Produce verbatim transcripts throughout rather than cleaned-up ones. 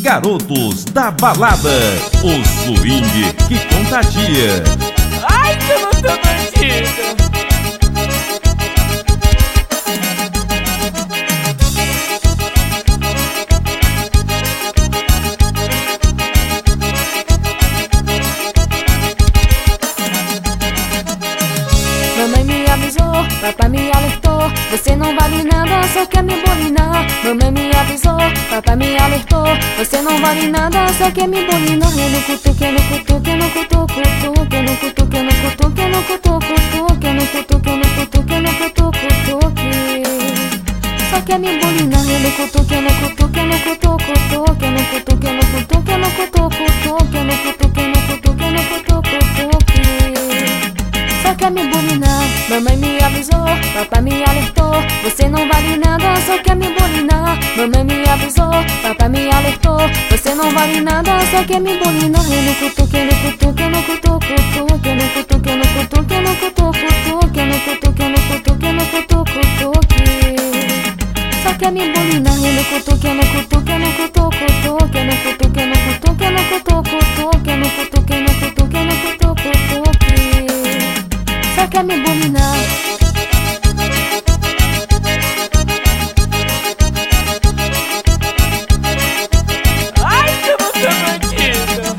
Garotos da Balada, o swing que contagia. Ai, que eu não tô bandida. Mamãe me avisou, papai me alertou, você não vale nada, só quer me bolinar. Mamãe me avisou, papai me alertou, você não vale nada, só quer me bolinar. Eu no cutuque, eu no cutuque, eu no cutuque, cutuque, eu no cutuque, eu no cutuque, eu no cutuque, cutuque, eu no cutuque, eu no cutuque, eu no cutuque, cutuque. Só quer me bolinar. Eu no cutuque, eu no cutuque, eu no cutuque, cutuque, eu no cutuque, eu no cutuque, eu no cutuque, cutuque, eu no cutuque, eu no cutuque, eu no cutuque, cutuque. Só quer me bolinar. Mamãe me avisou, papai me alertou, você não vale nada, só quer me bolinar. Mamãe me avisou, papai me alertou, você não vale nada, só quer me bolinar. Eu no cutuque, eu no cutuque, eu no cutuque, cutuque, eu no cutuque, eu no cutuque, eu no cutuque, cutuque, eu no cutuque, eu no cutuque, eu no cutuque, cutuque. Só quer me bolinar. Eu no cutuque, eu no cutuque, eu no cutuque, cutuque, eu no cutuque, eu no cutuque, eu no cutuque, cutuque, eu no cutuque, eu no cutuque, eu no cutuque, cutuque. Só quer me bolinar. Ai, que eu não tô bandida.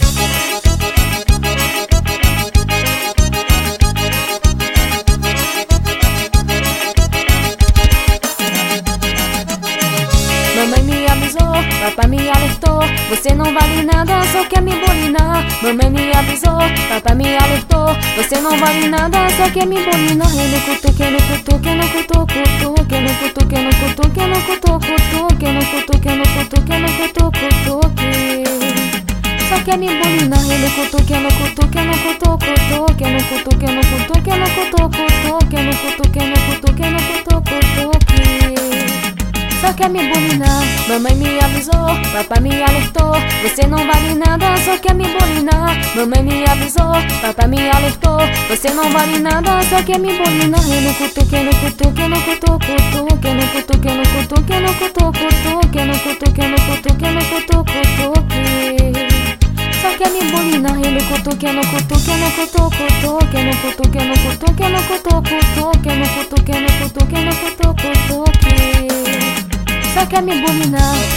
Mamãe me avisou, papai me alertou, você não vale nada, só quer me bolinar. Mamãe me avisou, papai me alertou, você não vale nada, só quer me bolinar. Eu no cutuque, eu no cutuque, eu no cutuque, cutuque, eu no cutuque, eu no cutuque, eu no cutuque, cutuque, eu no cutuque, eu no cutuque, eu no cutuque, cutuque. Só quer me bolinar. Eu no cutuque, eu no cutuque, eu no cutuque, cutuque, eu no cutuque, eu no cutuque, eu no cutuque, cutuque, eu no cutuque, eu no cutuque, eu no cutuque, cutuque. Só quer me bolinar. Mamãe me avisou, papai me alertou, você não vale nada, só quer me bolinar. Mamãe me avisou, papai me alertou, você não vale nada, só quer me bolinar. Eu no cutuque, eu no cutuque, eu no cutuque, cutuque, eu no cutuque, eu no cutuque, eu no cutuque, cutuque, eu no cutuque, eu no cutuque, eu no cutuque, cutuque. Só quer me bolinar. Eu no cutuque, eu no cutuque, eu no cutuque, cutuque, eu no cutuque, eu no cutuque, eu no cutuque, cutuque, eu no cutuque, eu no cutuque, eu no cutuque, cutuque. Só quer me bolinar.